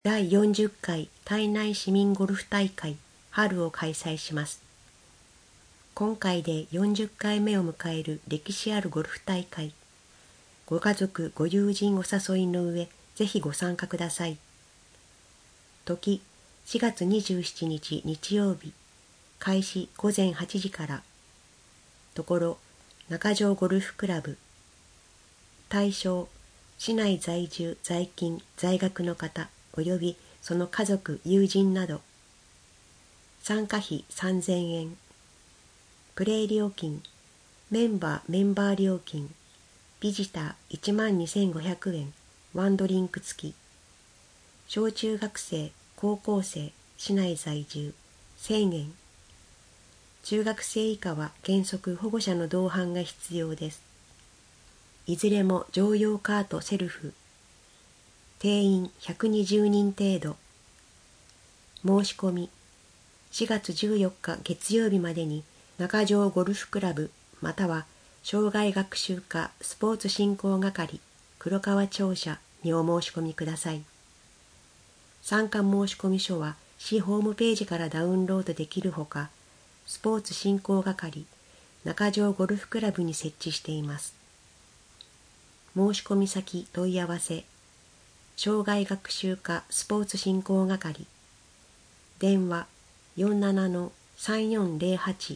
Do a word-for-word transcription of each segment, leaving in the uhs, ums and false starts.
だいよんじゅっかい胎内市民ゴルフ大会春を開催します。今回でよんじゅっかいめを迎える歴史あるゴルフ大会。ご家族、ご友人お誘いの上、ぜひご参加ください。時、しがつにじゅうしちにち日曜日、開始ごぜんはちじから。ところ、中条ゴルフクラブ。対象、市内在住、在勤、在学の方、およびその家族、友人など。参加費さんぜんえん。プレイ料金、メンバー、メンバー料金、ビジターいちまんにせんごひゃくえん、ワンドリンク付き。小中学生、高校生、市内在住、せんえん。中学生以下は原則保護者の同伴が必要です。いずれも乗用カートセルフ。定員ひゃくにじゅうにん程度。申し込み、しがつじゅうよっか月曜日までに中条ゴルフクラブまたは障害学習課スポーツ振興係黒川庁舎にお申し込みください。参加申込書は市ホームページからダウンロードできるほか、スポーツ振興係中条ゴルフクラブに設置しています。申し込み先問い合わせ、障害学習課スポーツ振興係、電話 よんななのさんよんぜろはち、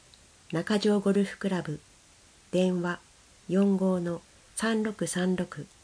中条ゴルフクラブ、電話 よんごのさんろくさんろく